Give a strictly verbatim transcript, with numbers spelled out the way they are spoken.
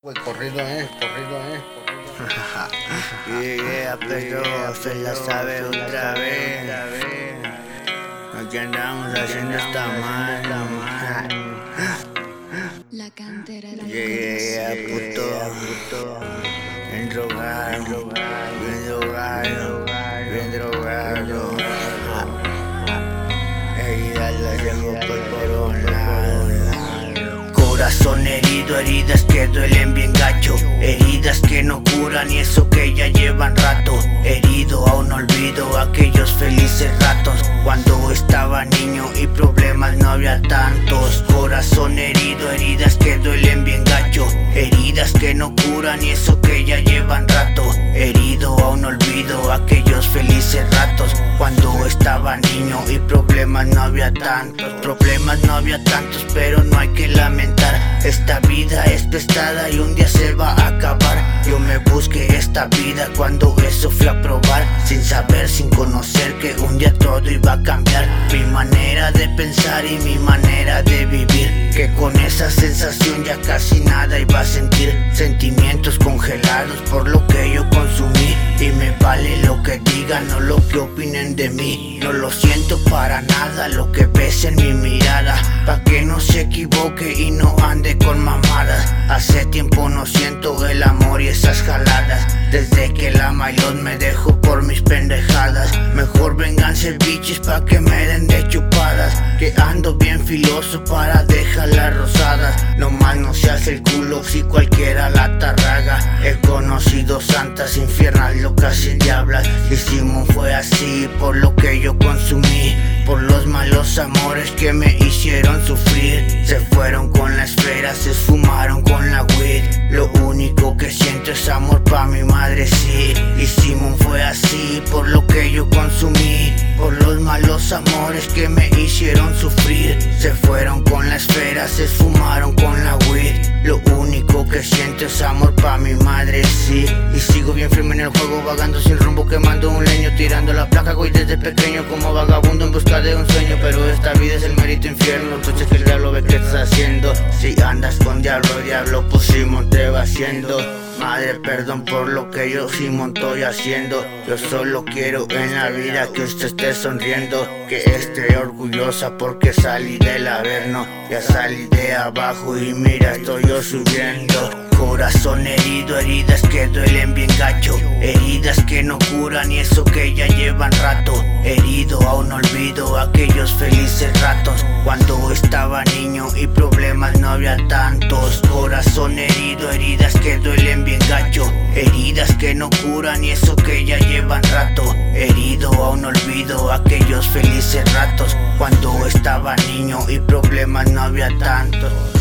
Güey, corrido, eh, corrido, eh, corrido. Yeah, pero se la sabe otra vez. Aquí andamos haciendo esta mano. La cantera de Yeah, puto, puto. Bien drogado, bien drogado, bien drogado. Heridas las llevo por todos lados. Corazón herido, heridas que duelen bien gacho. Heridas que no curan y eso que ya llevan rato. Herido aún no olvido aquellos felices ratos cuando estaba niño y problemas no había tantos. Corazón herido, heridas que duelen bien gacho. Heridas que no curan y eso que ya llevan rato. Herido aún no olvido aquellos felices ratos cuando estaba niño y problemas no había tantos. Problemas no había tantos, pero no hay que lamentar. Esta vida es prestada y un día se va a acabar. Yo me busqué esta vida cuando eso fui a probar, sin saber, sin conocer que un día todo iba a cambiar. Mi manera de pensar y mi manera de vivir, que con esa sensación ya casi nada iba a sentir. Sentimientos congelados por lo que yo consumí, y me vale lo que digan o lo que opinen de mí. No lo siento para nada lo que ves en mi mirada, pa' que no se equivoque y no ande con mamadas. Hace tiempo no siento el amor y esas jaladas, desde que la maillot me dejó por mis pendejadas. Mejor vénganse bichis pa' que me den de chupadas, que ando bien filoso para dejarlas rosadas. Nomás no se hace el culo si cualquiera la tarraga. He conocido santas infiernas, locas y diablas, y Simón fue así por lo que yo consumí, por los malos amores que me hicieron sufrir. Se fueron con la esfera, se esfumaron con la weed. Lo único que siento es amor pa' mi madre, sí. Y Simón fue así por lo que yo consumí, por los malos amores que me hicieron sufrir. Se fueron con la esfera, se esfumaron con la weed. Lo único que siento es amor pa' mi madre, sí. Y sigo bien firme en el juego, vagando sin rumbo, quemando un leño, tirando la placa, güey, desde pequeño como vagabundo en busca de un sueño. Pero esta vida es el mérito infierno, entonces que el diablo ve qué estás haciendo. Si andas con diablo, diablo, pues Simón te va haciendo. Madre, perdón por lo que yo Simón estoy haciendo. Yo solo quiero en la vida que usted esté sonriendo, que esté orgullosa porque salí del averno. Ya salí de abajo y mira, estoy yo subiendo. Corazón herido, heridas que duelen bien gacho. Heridas que no curan y eso que ya llevan rato. Herido aún no olvido aquellos felices ratos cuando estaba niño y problemas no había tantos. Corazón herido, heridas que duelen bien gacho. Heridas que no curan y eso que ya llevan rato. Herido aún no olvido aquellos felices ratos cuando estaba niño y problemas no había tantos.